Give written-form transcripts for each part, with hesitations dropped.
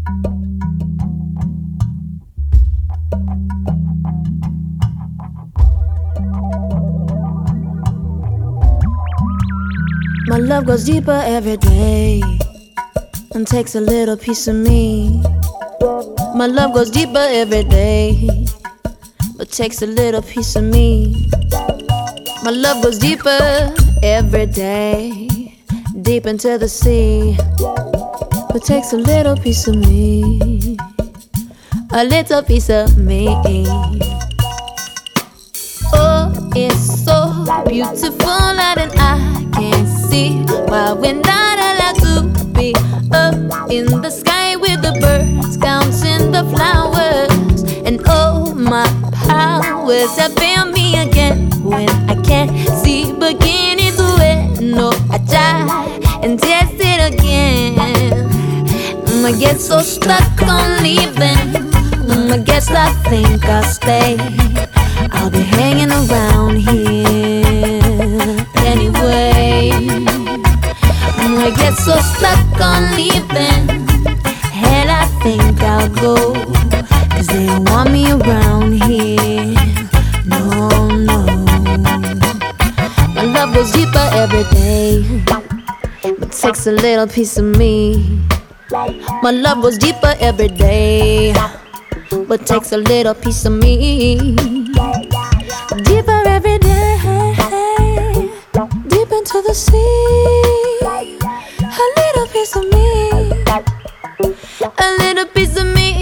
My love goes deeper every day and takes a little piece of me. My love goes deeper every day, but takes a little piece of me. My love goes deeper every day, deep into the sea, but takes a little piece of me, a little piece of me. Oh, it's so beautiful that I can't see why we're not allowed to be up in the sky with the birds, counting the flowers. And oh, my powers have failed me again when I can't see beginning to end. No, I try and test it again. I get so stuck on leaving. I guess I think I'll stay. I'll be hanging around here anyway. I get so stuck on leaving. Hell, I think I'll go, 'cause they don't want me around here. No, no. My love goes deeper every day, but takes a little piece of me. My love goes deeper every day, but takes a little piece of me. Deeper every day, deep into the sea. A little piece of me, a little piece of me.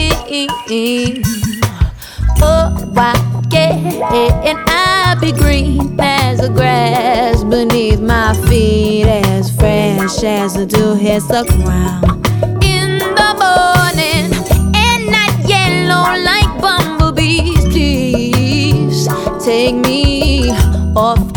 Oh, why can't I be green as the grass beneath my feet, as fresh as the dew hits the ground in the morning, and not yellow like bumblebees? Please take me off